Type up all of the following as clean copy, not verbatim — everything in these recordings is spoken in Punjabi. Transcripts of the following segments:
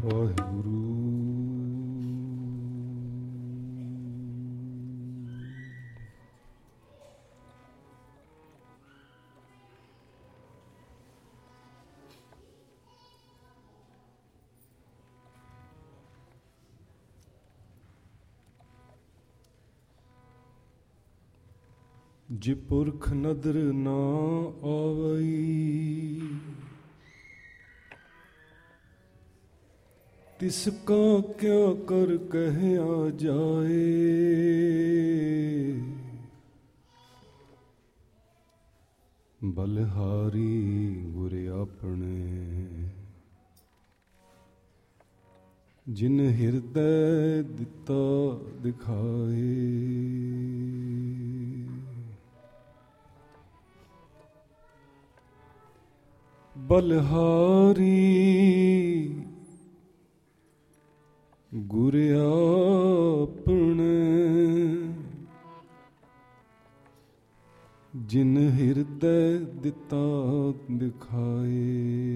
ਵਾਹਿਗੁਰੂ। ਜੇ ਪੁਰਖ ਨਦਰ ਨਾ ਆਵਈ, ਤਿਸ ਕਾ ਕਿਆ ਕਰ ਕਹਿਆ ਜਾਏ। ਬਲਿਹਾਰੀ ਗੁਰ ਆਪਣੇ, ਜਿਨ ਹਿਰਦੈ ਦਿੱਤਾ ਦਿਖਾਏ। ਬਲਿਹਾਰੀ ਗੁਰ ਆਪਣੇ, ਜਿਨ ਹਿਰਦੈ ਦਿੱਤਾ ਦਿਖਾਏ।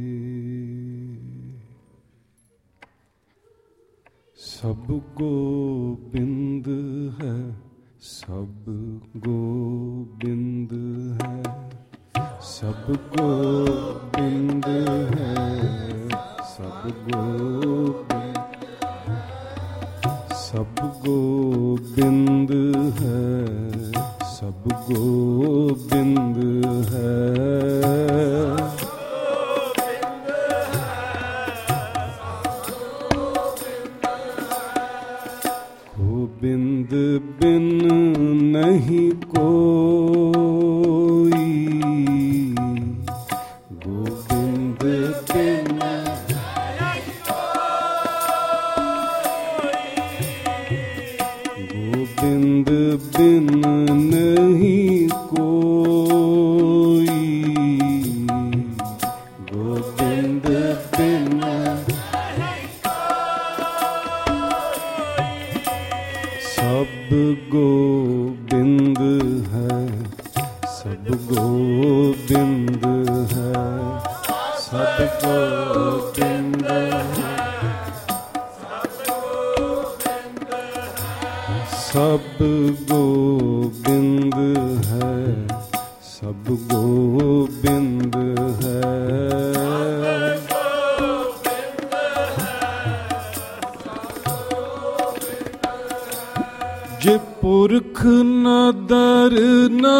ਸਭ ਗੋਬਿੰਦ ਹੈ, ਸਭ ਗੋਬਿੰਦ ਹੈ, ਸਭ ਗੋਬਿੰਦ ਹੈ, ਸਭ ਗੋਬਿੰਦ, ਸਭ ਗੋਬਿੰਦ ਹੈ, ਸਭ ਗੋਬਿੰਦ ਹੈ। ਗੋਬਿੰਦ ਬਿਨ ਨਹੀਂ ਕੋਈ, ਗੋਬਿੰਦ ਬਿਨ, ਗੋਬਿੰਦ ਬਿਨ ਨਹੀਂ ਕੋਈ, ਗੋਬਿੰਦ ਬਿਨ, ਸਭ ਗੋਬਿੰਦ ਹੈ, ਸਭ ਗੋਬਿੰਦ ਹੈ, ਸਭ ਗੋਬਿੰਦ ਹੈ, ਸਭ ਗੋਬਿੰਦ ਹੈ, ਸਭ ਗੋਬਿੰਦ ਹੈ। ਜੇ ਪੁਰਖ ਨਦਰ ਨਾ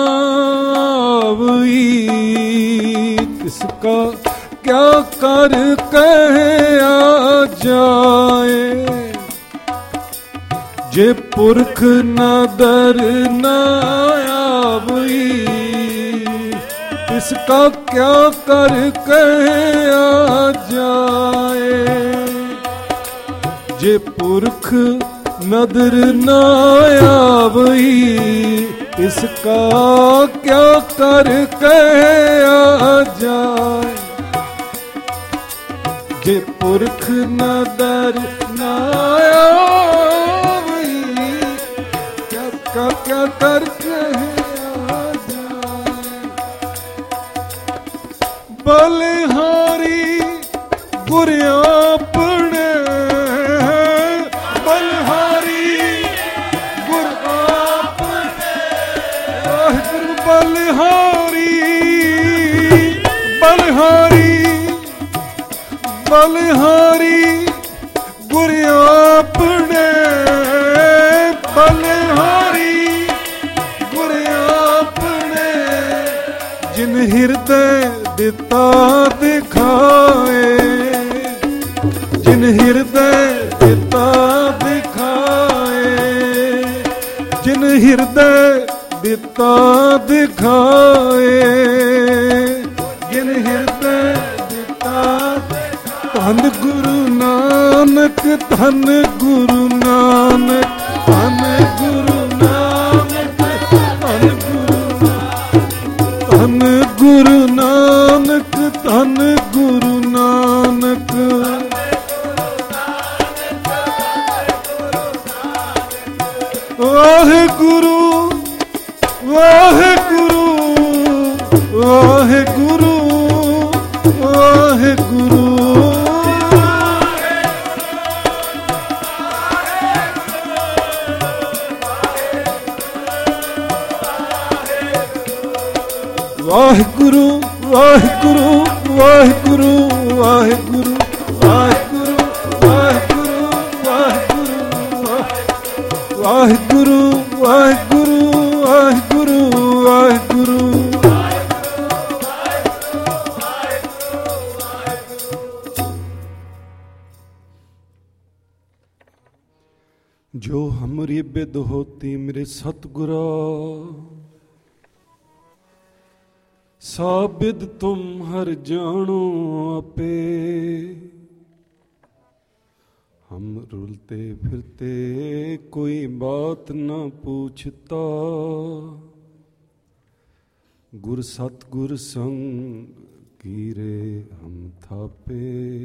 ਆਵਈ, ਤਿਸ ਕਾ ਕਿਆ ਕਰ ਕਹਿਆ ਜਾਏ। ਜੇ ਪੁਰਖ ਨਦਰ ਨਾ ਆਵਈ, ਤਿਸ ਕਾ ਕਿਆ ਕਰ ਕਹਿਆ ਜਾਏ। ਜੇ ਪੁਰਖ ਨਦਰ ਨਾ ਆਵਈ, ਇਸ ਕਾ ਕਿਆ ਕਰ ਕਹਿਆ ਜਾਏ। ਜੇ ਪੁਰਖ ਨਦਰ ਨਾ ਆਵਈ, ਕਿਆ ਕਿਆ ਕਰ ਕਹਿਆ ਜਾਏ। ਬਲਿਹਾਰੀ ਗੁਰ ਆਪਣੇ, ਬਲਿਹਾਰੀ, ਬਲਿਹਾਰੀ, ਬਲਿਹਾਰੀ ਗੁਰ ਆਪਣੇ, ਬਲਿਹਾਰੀ ਗੁਰ ਆਪਣੇ, ਜਿਨ ਹਿਰਦੈ ਦਿੱਤਾ ਦਿਖਾਏ। ਜਿਨ ਹਿਰਦੈ ਦਿੱਤਾ ਦਿਖਾਏ, ਜਿਨ ਹਿਰਦੈ ਦਿੱਤਾ ਦਿਖਾਏ, ਜਿਨ ਹਿਰਦੈ ਦਿੱਤਾ। ਧੰਨ ਗੁਰੂ ਨਾਨਕ, ਧੰਨ ਗੁਰੂ ਨਾਨਕ, ਧੰਨ ਗੁਰੂ ਨਾਨਕ, ਧੰਨ ਗੁਰੂ ਨਾਨਕ, ਧੰਨ ਗੁਰੂ ਨਾਨਕ, ਧੰਨ ਗੁਰੂ ਨਾਨਕ। ਵਾਹਿਗੁਰੂ, ਵਾਹਿਗੁਰੂ, ਵਾਹਿਗੁਰੂ, ਵਾਹਿਗੁਰੂ, ਵਾਹਿਗੁਰੂ ਵਾਹਿਗੁਰੂ ਵਾਹਿਗੁਰੂ ਵਾਹਿਗੁਰੂ ਵਾਹਿਗੁਰੂ ਵਾਹਿਗੁਰੂ ਵਾਹਿਗੁਰੂ ਵਾਹਿਗੁਰੂ ਵਾਹਿਗੁਰੂ ਵਾਹਿਗੁਰੂ ਵਾਹਿਗੁਰੂ। जो हमरी बिद होती मेरे सतगुरा, साबिद तुम हर जानो आपे। हम रुलते फिरते कोई बात न पूछता, गुर सतगुर संग कीरे हम थापे।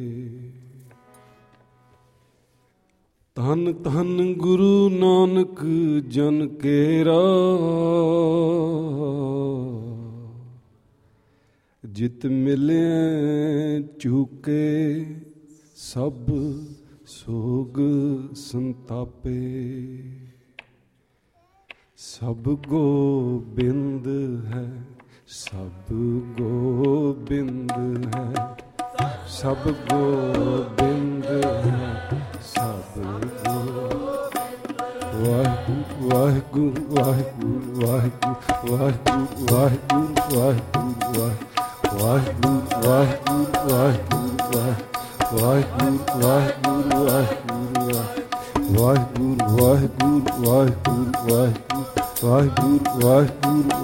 धन धन गुरु नानक जन केरा, जित मिले चूके सब सोग संतापे। सब गोबिंद है सब गोबिंद है, सब गोबिंद है सब वाहिगुरु वाहिगुरु वाहिगुरु वाहिगुरु वाहिगुरु वाहिगुरु वाहिगुरु वाहिगुरु वाहिगुरु वाहिगुरु वाहिगुरु वाहिगुरु वाहिगुरु वाहिगुरु वाहिगुरु वाहिगुरु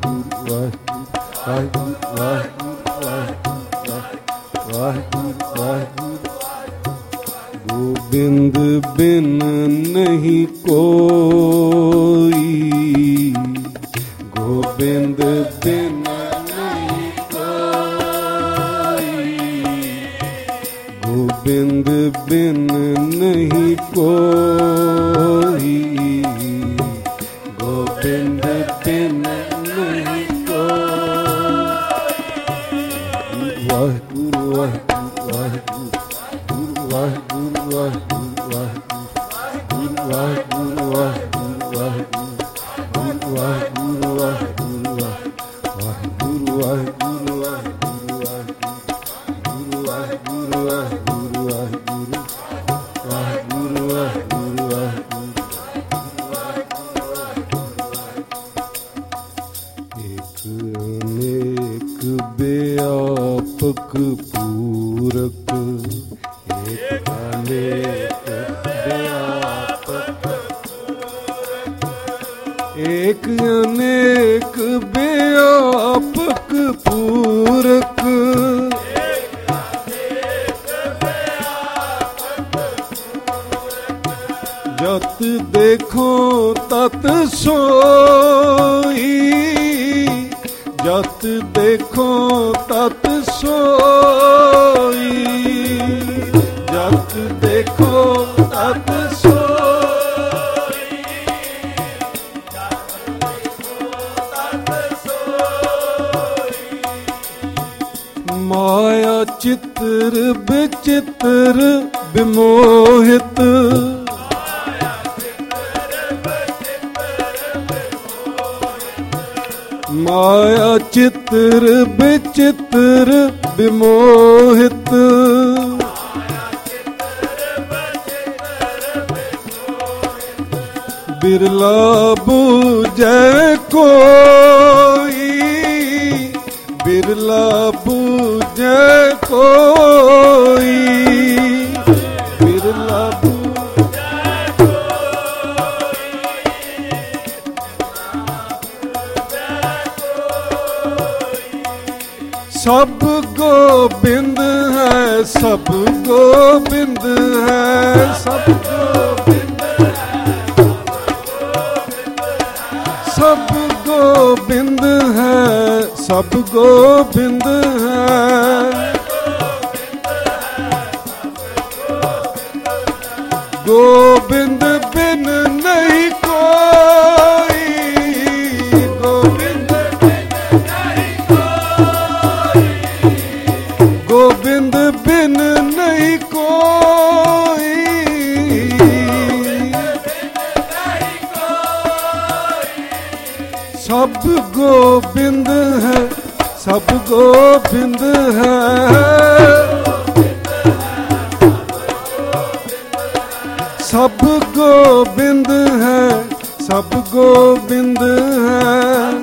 वाहिगुरु वाहिगुरु। गोबिंद बिन नहीं कोई, गोबिंद बिन नहीं कोई, गोबिंद बिन नहीं कोई, गोबिंद बिन नहीं कोई। वाहिगुरु वाहिगुरु वाहिगुरु वाहिगुरु वाहिगुरु वाहिगुरु वाहिगुरु वाहिगुरु वाहिगुरु वाहिगुरु वाहिगुरु वाहिगुरु वाहिगुरु वाहिगुरु वाहिगुरु वाहिगुरु वाहिगुरु। एक अनेक व्यापक पूरक, एक अनेक व्यापक, एक अनेक व्यापक पूरक। जत देखो तत सोई, जत देखो तत सोई, जत देखो तत सोई, जत देखो तत सोई। माया चित्र विचित्र विमोहित, माया चित्र विचित्र विमोहित। बिरला बूझे कोई, बिरला बूझे कोई, बिरला सब गोबिंद है सब गोबिंद है सब गोबिंद है, सब गोबिंद है सब गोबिंद है। गोबिंद बिन नहीं कोई, गोबिंद बिन नहीं कोई, गोबिंद बिन नहीं कोई, सब गोबिंद है सब गोविंद है, सब गोविंद है, सब गोविंद है।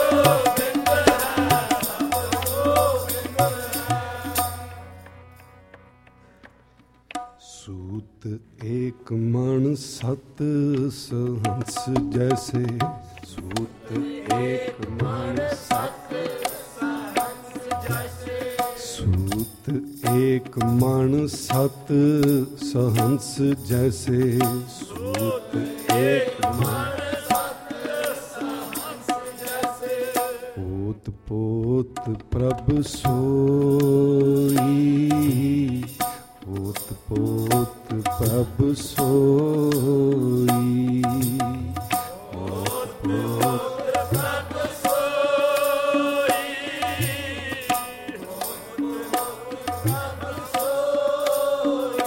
सूत एक मण सत सहंस जैसे, सूत एक मण सत सहंस जैसे, सूत एक मण सत सहंस जैसे, सूत एक मण सत सहंस जैसे। पोत पोत प्रभु सोई, पोत पोत प्रभु सोई, पोत पोत प्रभु सोई, प्रभु सोई।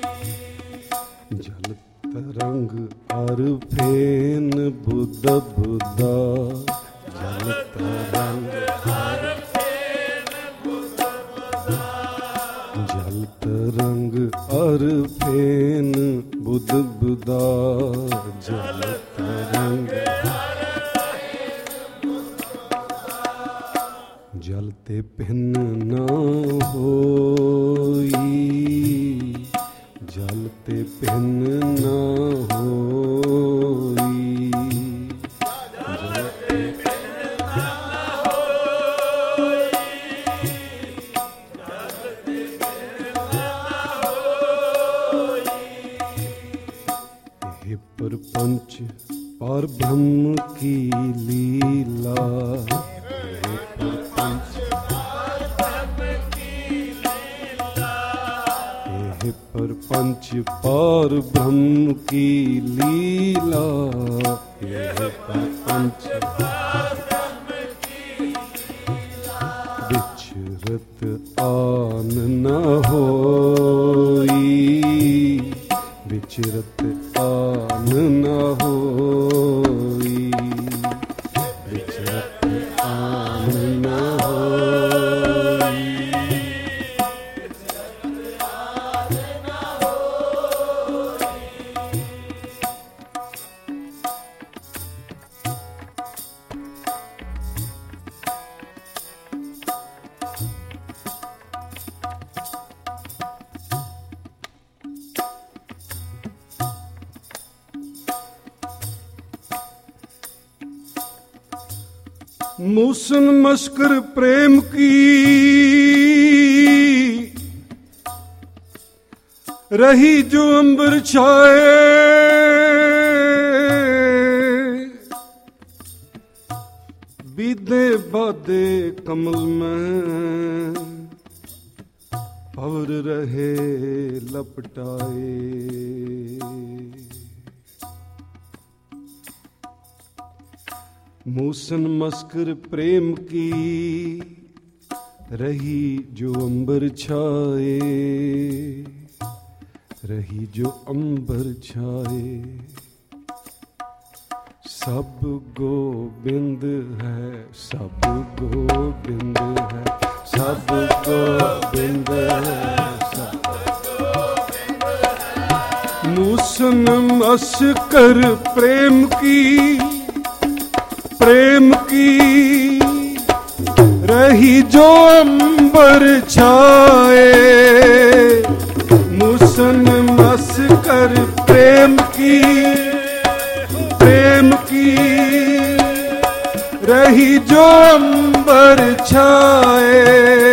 जल तरंग अर फेन बुध बुधा, जल तरंग अर फेन बुध बुधा, जल तरंग अर फेन बुध बुधा, जल तरंग जलते भिन्न न होई, जलते भिन्न न होई, जलते भिन्न न होई, जलते भिन्न न होई। हे परपंच पर ब्रह्म की लीला, हे परपंच पर ब्रह्म की लीला, हे परपंच पर ब्रह्म की लीला, हे परपंच पर ब्रह्म की लीला। विचरत आन न होई, विचरत आन न होई, विचरत आन न होई, विचरत आन न होई। मूसन मस्कर प्रेम की रही जो अंबर छाए, बीदे बादे कमल में भंवर रहे लपटाए। मूसन मस्कर प्रेम की रही जो अंबर छाए, रही जो अंबर छाए। सब गोविंद है, सब गोविंद है, सब गोविंद है, सब गोविंद है। मूसन मस्कर प्रेम की, प्रेम की रही जो अंबर छाए। मूसन मस्कर प्रेम की, प्रेम की रही जो अंबर छाए,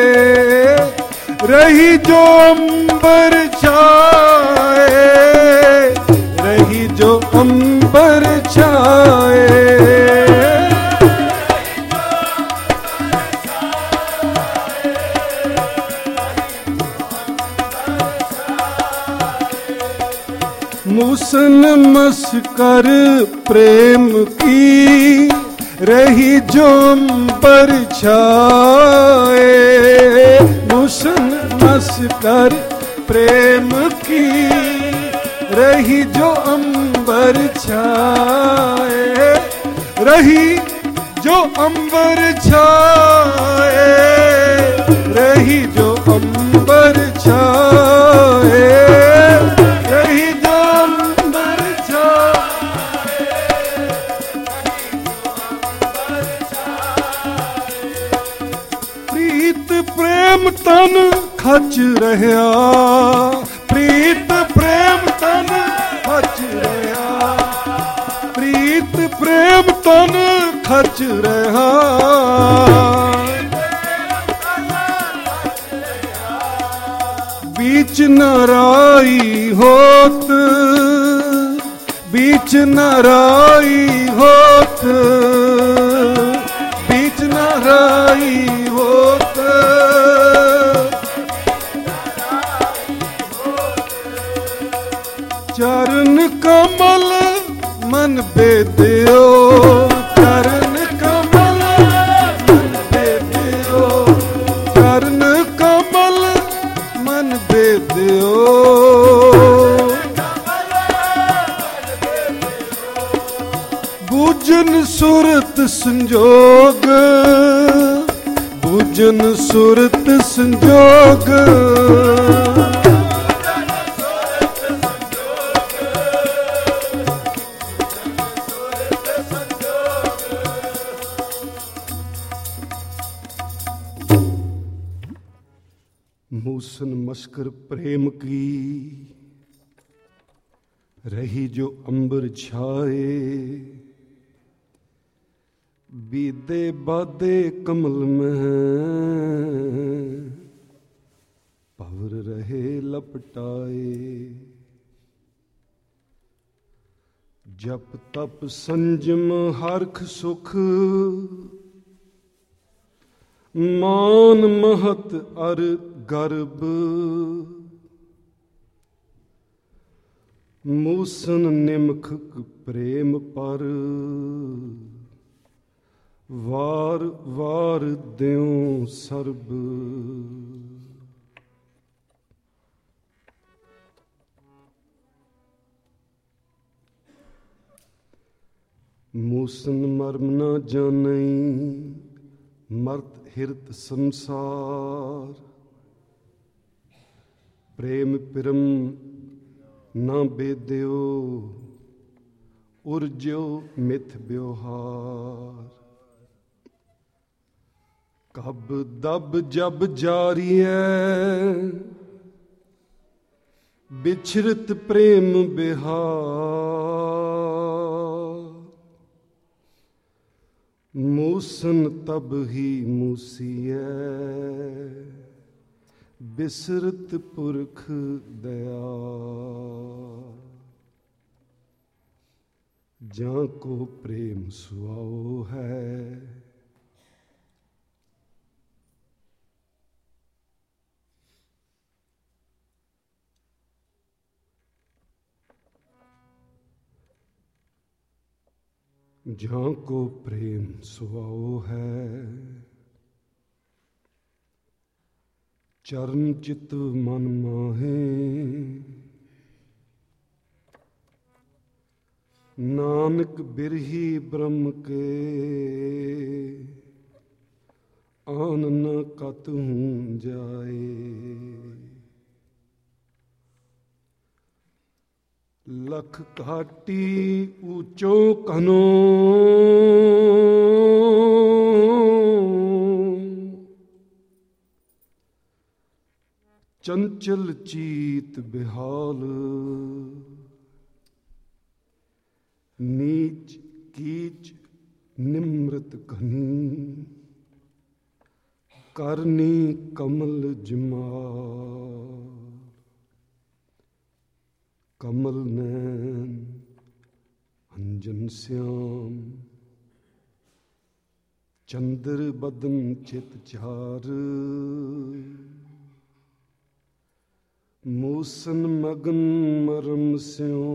रही जो अंबर छाए, रही जो अंबर छाए। मूसन मस्कर प्रेम की रही जो अंबर छाए। मूसन मस्कर प्रेम की रही जो अंबर छाए। रही जो अंबर छाए, रही जो अंबर छाए, रही जो अंबर छाए, प्रीत प्रेम तन खच रहा, प्रीत प्रेम तन खच रहा, प्रीत प्रेम तन खच रहा, बीच नराई होत, बीच नराई होत, बीच नराई होत, चरण कमल मन बेदियो, चरण कमल मन बेदियो, चरण कमल मन बेदियो, बूझन सुरत संजोग, बूझन सुरत संजोग, मूसन मस्कर प्रेम की, रही जो अंबर छाए, बीदे बादे कमल में पवर रहे लपटाए, जप तप संजम हरख सुख, मान महत अर गर्भ, मूसन निमख प्रेम पर, वार वार द्यों सर्ब, मूसन मर्म न जानई, मर्त हिरत संसार, प्रेम पिरम न बेदियो, उर्ज्यो मिथ ब्योहार, कब दब जब जारी है, बिछरत प्रेम बिहार, मूसन तब ही मूसिए, बिसरत पुरख दया, जां को प्रेम सुआओ है, जां को प्रेम सुआओ है, चरण चित मन माहे, नानक बिरही ब्रह्म के, आन न कतहूँ जाए, लख घाटी ऊंचो कनो, चंचल चीत बिहाल, नीच कीच निमृत घनी, करनी कमल जमाल, कमल नैन अंजन श्याम, चंद्र बदन चित चार, मूसन मगन मरम स्यों,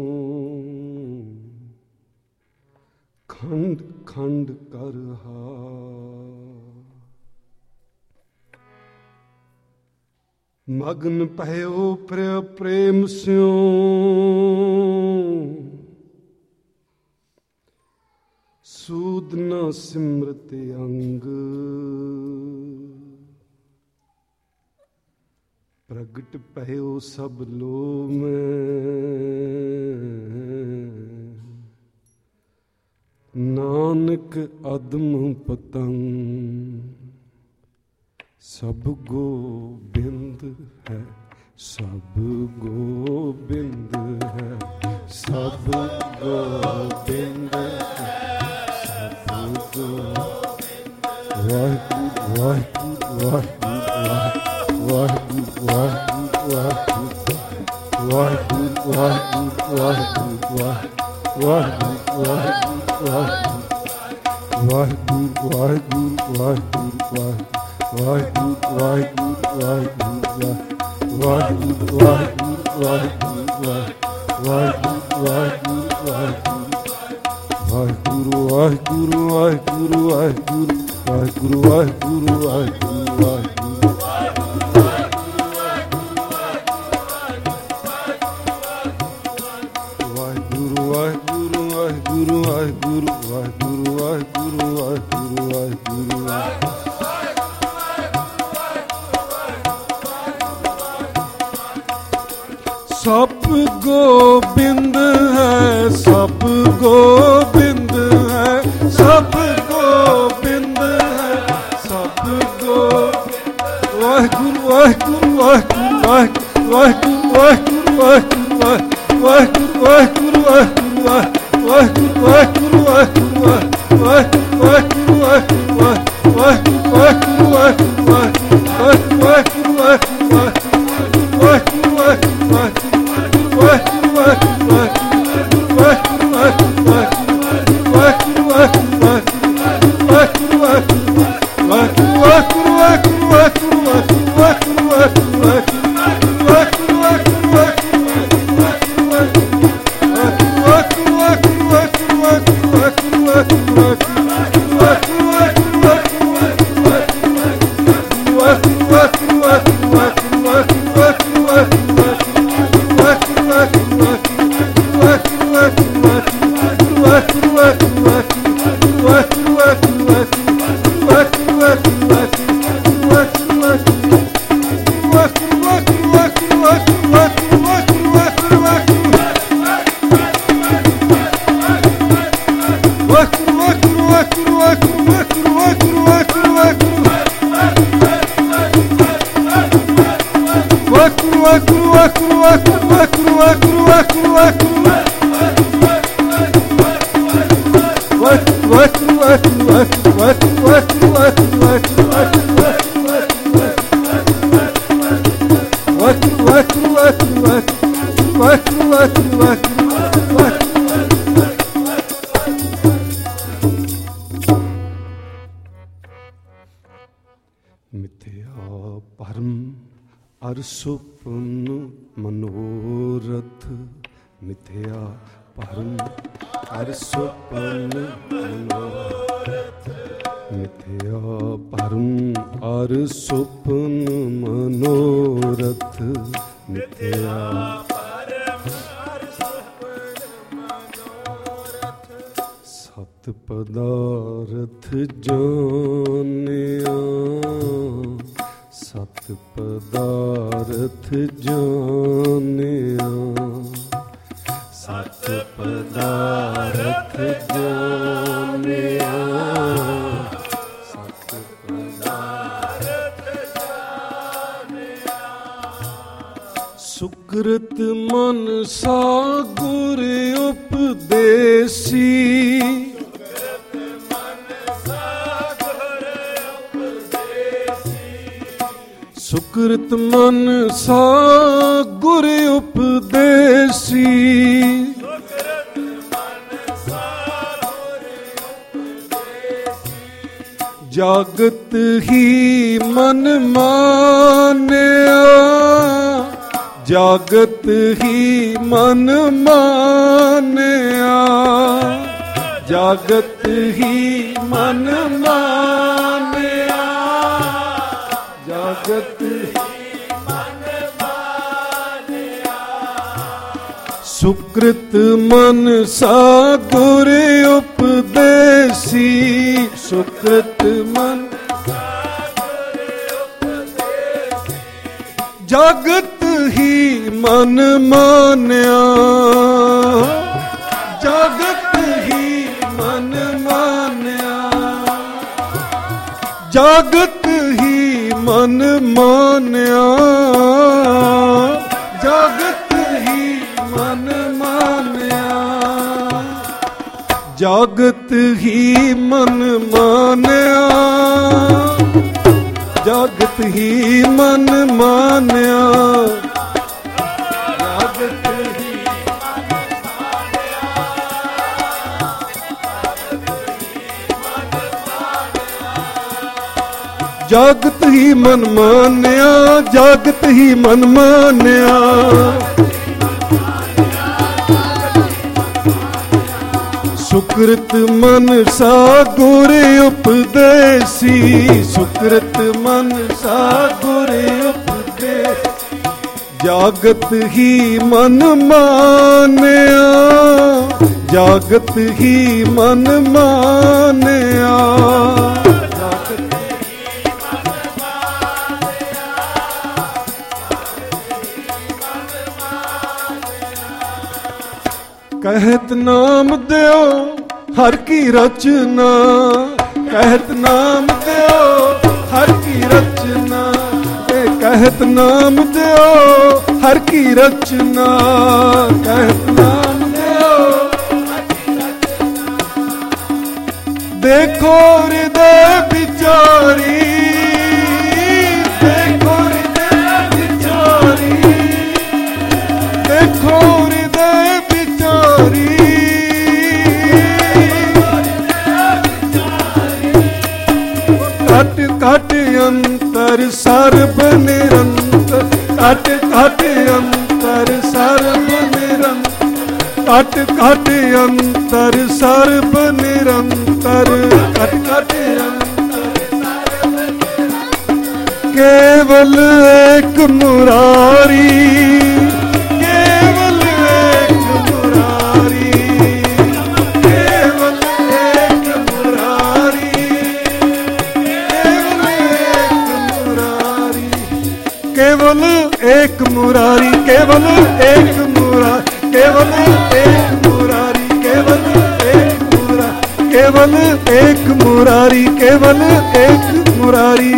खंड खंड कर मगन भयो प्रेम स्यों, ਸੂਦ ਨਾ ਸਿਮਰਤ ਅੰਗ ਪ੍ਰਗਟ ਭਇਓ ਸਭ ਲੋ ਮੈਂ ਨਾਨਕ ਅਦਮ ਪਤੰਗ ਸਭ ਗੋਬਿੰਦ ਹੈ ਸਭ ਗੋਬਿੰਦ ਹੈ ਸਭ ਗੋਬਿੰਦ ਹੈ ਸਭ ਗੋਬਿੰਦ ਵਾਹਿਗੁਰੂ ਵਾਹਿਗੁਰੂ ਵਾਹਿਗੁਰੂ ਵਾਹਿਗੁਰੂ ਵਾਹਿਗੁਰੂ ਵਾਹਿਗੁਰੂ ਸਭ ਗੋਬਿੰਦ ਹੈ ਸਭ ਗੋਬਿੰਦ ਹੈ ਸਭ ਗੋਬਿੰਦ ਹੈ ਸਭ ਗੋਬਿੰਦ ਵਾਹਿਗੁਰੂ ਵਾਹਿਗੁਰੂ ਵਾਹਿਗੁਰੂ ਵਾਹਿਗੁਰੂ ਵਾਹਿਗੁਰੂ ਵਾਹਿਗੁਰੂ ਵਾਹਿਗੁਰੂ ਵਾਹਿਗੁਰੂ ਵਾਹਿਗੁਰੂ ਮਿਥਿਆ ਭਰਮ ਅਰ ਸੁਪਨ ਮਨੋਰਥ ਮਿਥਿਆ ਭਰਮ ਅਰ ਸੁਪਨ ਮਨੋਰਥ ਮਿਥਿਆ ਭਰਮ ਅਰ ਸੁਪਨ ਮਨੋਰਥ ਮਿਥਿਆ ਸਤ ਪਦਾਰਥ ਜਾਣਿਆ ਸਤ ਪਦਾਰਥ ਜਾਣਿਆ ਸਤ ਪਦਾਰਥ ਜਾਣਿਆ ਸਤ ਪਦਾਰਥ ਜਾਣਿਆ ਸੁਕ੍ਰਿਤ ਮਨ ਸਾ ਗੁਰ ਉਪਦੇਸੀ ਸੁਕ੍ਰਿਤ ਮਨ ਸਾ ਗੁਰ ਉਪਦੇਸੀ ਜਾਗਤ ਹੀ ਮਨ ਮਾਨਿਆ ਜਾਗਤ ਹੀ ਮਨ ਮਾਨਿਆ ਜਾਗਤ ਹੀ ਮਨ ਮਾਨਿਆ ਜਾਗਤ ਹੀ ਮਨ ਮਾਨਿਆ ਸੁਕ੍ਰਿਤ ਮਨ ਸਾ ਗੁਰ ਉਪਦੇਸੀ ਸੁਕ੍ਰਿਤ ਮਨ ਜਗਤ ਹੀ ਮਨ ਮਾਨਿਆ, ਜਗਤ ਹੀ ਮਨ ਮਾਨਿਆ, ਜਗਤ ਹੀ ਮਨ ਮਾਨਿਆ, ਜਗਤ ਹੀ ਮਨ ਮਾਨਿਆ, ਜਗਤ ਹੀ ਮਨ ਮਾਨਿਆ, ਜਗਤ ਹੀ ਮਨ ਮਾਨਿਆ, ਜਗਤ ਹੀ ਜਗਤ ਹੀ ਮਨ ਮਾਨਿਆ, ਜਗਤ ਹੀ ਮਨ ਮਾਨਿਆ, ਸੁਕ੍ਰਿਤ ਮਨ ਸਾ ਗੁਰ ਉਪਦੇਸੀ, ਸੁਕ੍ਰਿਤ ਮਨ ਸਾ ਗੁਰ ਉਪਦੇਸੀ, ਜਗਤ ਹੀ ਮਨ ਮਾਨਿਆ, ਜਗਤ ਹੀ ਮਨ ਮਾਨਿਆ, ਕਹਿਤ ਨਾਮ ਦਿਓ ਹਰ ਕੀ ਰਚਨਾ, ਕਹਿਤ ਨਾਮ ਦਿਓ ਹਰ ਕੀ ਰਚਨਾ, ਇਹ ਕਹਿਤ ਨਾਮ ਦਿਓ ਹਰ ਕੀ ਰਚਨਾ, ਕਹਿਤ ਨਾਮ ਦਿਓ ਹਰ ਕੀ ਰਚਨਾ, ਦੇਖੋ ਹਿਰਦੈ ਵਿਚਾਰੀ, ਦੇਖੋ ਹਿਰਦੈ ਵਿਚਾਰੀ, ਦੇਖੋ ਹਿਰਦੈ ਵਿਚਾਰੀ, ਘਟ ਘਟ ਅੰਤਰ ਸਰਬ ਨਿਰੰਤਰ, ਘਟ ਘਟ ਅੰਤਰ ਸਰਬ ਨਿਰੰਤਰ, ਘਟ ਘਟ ਅੰਤਰ ਸਰਬ ਨਿਰੰਤਰ, ਘਟ ਘਟ ਅੰਤਰ ਸਰਬ ਨਿਰੰਤਰ, ਕੇਵਲ ਏਕ ਮੁਰਾਰੀ, ਕੇਵਲ ਏਕ ਮੁਰਾਰੀ, ਕੇਵਲ ਏਕ ਮੁਰਾਰੀ, ਕੇਵਲ ਏਕ ਮੁਰਾਰੀ, ਕੇਵਲ ਏਕ ਮੁਰਾਰੀ, ਕੇਵਲ ਏਕ ਮੁਰਾਰੀ, ਕੇਵਲ ਏਕ ਮੁਰਾਰੀ, ਕੇਵਲ ਏਕ ਮੁਰਾਰੀ, ਕੇਵਲ ਏਕ ਮੁਰਾਰੀ,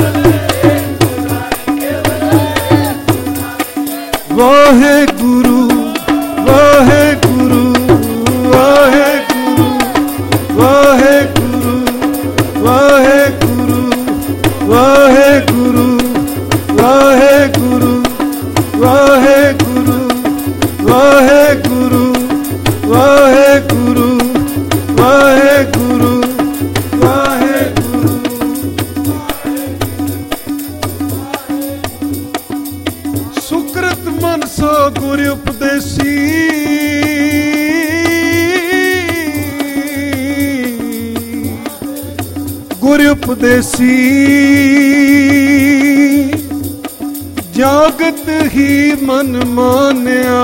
ਵਾਹਿਗੁਰੂ ਵਾਹਿਗੁਰੂ ਵਾਹਿਗੁਰੂ ਵਾਹਿਗੁਰੂ ਵਾਹਿਗੁਰੂ ਵਾਹਿਗੁਰੂ ਵਾਹਿਗੁਰੂ ਵਾਹਿਗੁਰੂ ਵਾਹਿਗੁਰੂ ਵਾਹਿਗੁਰੂ ਵਾਹਿਗੁਰੂ ਵਾਹਿਗੁਰੂ, ਸੁਕ੍ਰਿਤ ਮਨ ਸੋ ਗੁਰ ਉਪਦੇਸੀ, ਗੁਰ ਉਪਦੇਸੀ, ਜਗਤ ਹੀ ਮਨ ਮਾਨਿਆ,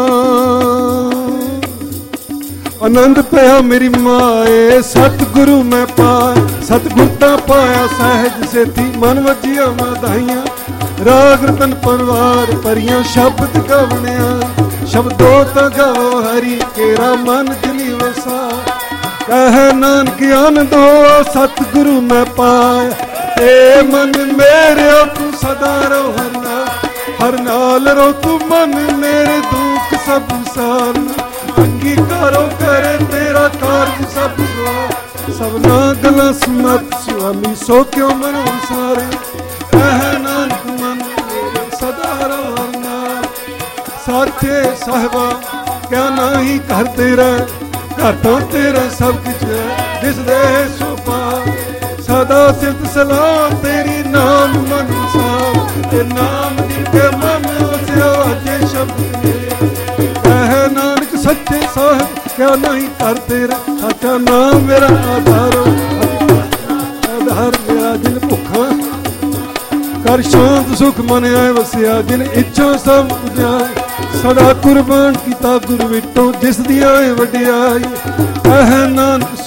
ਆਨੰਦ ਪਿਆ ਮੇਰੀ ਮਾਏ, ਸਤਿਗੁਰੂ ਮੈਂ ਪਾਇਆ, ਸਤਿਗੁਰ ਤਾਂ ਪਾਇਆ ਸਹਿਜ ਸੇਤੀ, ਮਨ ਵਜੀਆਂ ਮਧਾਈਆਂ, ਰਾਗ ਰਤਨ ਪਰਵਾਰ ਭਰੀਆਂ, ਸ਼ਬਦ ਗਵਣਿਆ, ਸ਼ਬਦੋ ਤਾਂ ਗਵੋ ਹਰੀ, ਕੇਰਾ ਮਨ ਜਿਨੀ ਵਸਾ, ਕਹਿ ਨਾਨਕ ਆਨੰਦੋ ਸਤਿਗੁਰੂ ਮੈਂ ਪਾਇਆ, ਤੇ ਮਨ ਮੇਰੇ ਤੂੰ ਸਦਾ ਰੋ ਹਰ ਨਾਲ, ਹਰ ਨਾਲ ਰੋ ਤੂੰ ਮਨ ਮੇਰੇ ਦੁੱਖ ਸਭ ਸਾਰਨ, ਅੰਗੀਕਾਰੋ ਕਰੇ ਤੇਰਾ ਕਾਰਜ ਸਭ ਸਵਾ, ਸਭਨਾ ਗਲਾਂ ਸਮਤ ਸੁਆਮੀ, ਸੋ ਕਿਉ ਮਨੋ ਸਾਰੇ, ਕਹਿ ਨਾਨਕ ਮਨ ਮੇਰੇ ਸਦਾ ਰੋ ਹਰ ਨਾਲ, ਸਾਥੇ ਸਾਹਿਬਾ ਕਿਆ ਨਹੀਂ ਘਰ ਤੇਰਾ, ਘਰ ਤਾਂ ਤੇਰਾ ਸਭ ਕੁਝ ਹੈ, ਜਿਸ ਦੇ ਸੋ ਪਾ, ਸਦਾ ਸਿਫਤ ਸਲਾਮ ਤੇਰੀ ਨਾਮ ਮਨ ਸਾਹ, ਤੇ ਨਾਮ ਜਿਨ ਕੇ ਮਨ ਵਸਿਆ ਅਜੇ ਸ਼ਬਦ ਨੇ, ਕਹਿ ਨਾਨਕ ਸੱਚੇ ਸਾਹਿਬ ਕਿਆ ਨਹੀਂ ਕਰ ਤੇਰਾ, ਸਾਚਾ ਨਾਮ ਮੇਰਾ ਆਧਾਰ, ਆਧਾਰ ਮੇਰਾ ਜਿਨ ਭੁੱਖਾ ਕਰ ਸ਼ਾਂਤ ਸੁਖ ਮਨ ਆਏ ਵਸਿਆ, ਜਿਨ ਇੱਛਾ ਸਭ ਪੁਜਾਏ, ਸਦਾ ਕੁਰਬਾਨ ਕੀਤਾ ਗੁਰ ਵਿਟੋ, ਜਿਸ ਦੀ ਆਏ ਵਡਿਆਈ, ਕਹਿ ਨਾਨਕ